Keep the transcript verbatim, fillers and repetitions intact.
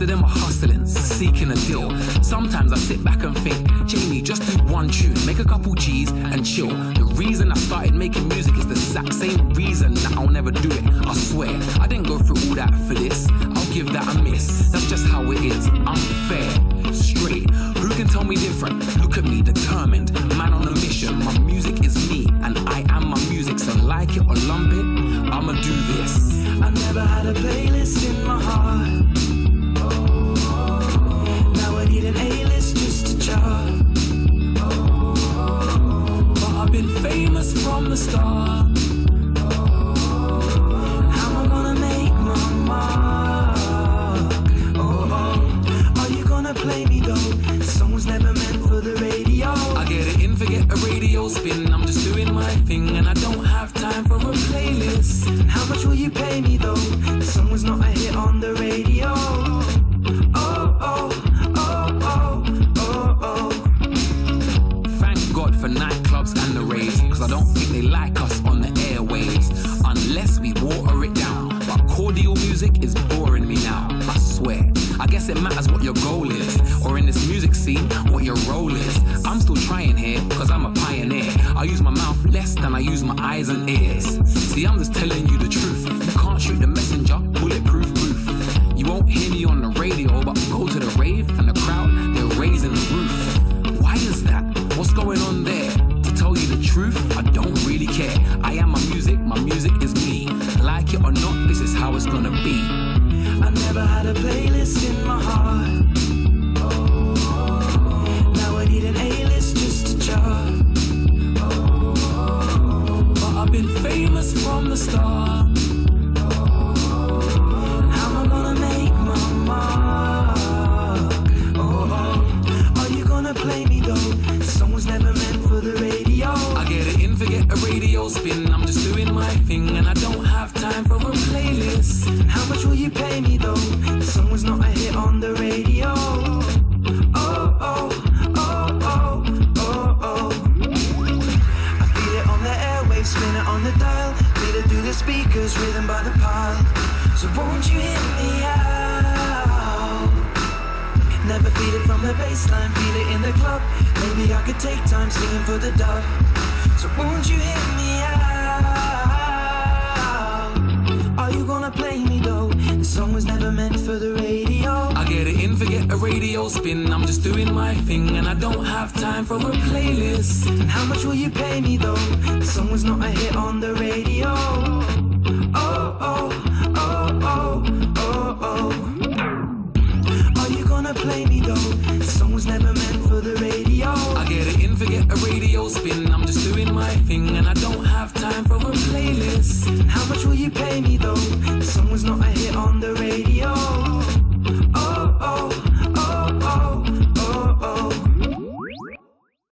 of them are hustling, seeking a deal. Sometimes I sit back and think, Jamie, just do one tune, make a couple G's and chill. The reason I started making music is the exact same reason that I'll never do it, I swear. I didn't go through all that for this, I'll give that a miss. That's just how it is, I'm fair, straight. Who can tell me different? Look at me, determined, man on a mission. My music is me, and I am my music. So like it or lump it, I'ma do this. I never had a playlist in my heart. Now I need an A-list just to chart. But I've been famous from the start. How am I gonna make my mark? Oh, oh. Are you gonna play me though? The song was never meant for the radio. I get it in, forget a radio spin. I'm just doing my thing and I don't have time for a playlist. How much will you pay me though? The song was not a hit on the radio. Oh, oh, oh, oh, oh, oh. Thank God for nightclubs and the raves, cause I don't think they like us on the airwaves, unless we water it down. But cordial music is boring me now, I swear. I guess it matters what your goal is, or in this music scene, what your role is. I'm still trying here, cause I'm a pioneer. I use my mouth less than I use my eyes and ears. See, I'm just telling you the truth. You can't shoot the messenger, bulletproof proof. You won't hear me on the radio, but go to the rave and the crowd, they're raising the roof. Why is that? What's going on there? To tell you the truth, I don't really care. I am my music, my music is me. Like it or not, this is how it's gonna be. I never had a playlist in my heart. Now I need an A-list just to chart. But I've been famous from the start. How am I gonna make my mark? Oh, oh. Are you gonna play me though? The song was never meant for the radio. I get it in, forget a radio spin. I'm just doing my thing and I don't have time for a playlist. How much will you pay me though? The song was not a hit on the radio. Oh, oh, oh, oh, oh, oh. I feel it on the airwaves, spin it on the dial. Feel it through the speakers, rhythm by the pile. So won't you hit me out? Never feel it from the baseline, feel it in the club. Maybe I could take time singing for the dub. So won't you hit me out? Are you gonna play me though? The song was never meant for the radio. I get it in, forget a radio spin. I'm just doing my thing and I don't have time for a playlist. How much will you pay me though? The song was not a hit on the radio. Oh, oh, oh, oh, oh, oh. Are you gonna play me though? The song was never meant for the radio. I get it in, forget a radio spin. I'm just doing my thing and I don't have time for a playlist. How much will you pay me though? The song was not a hit on the radio.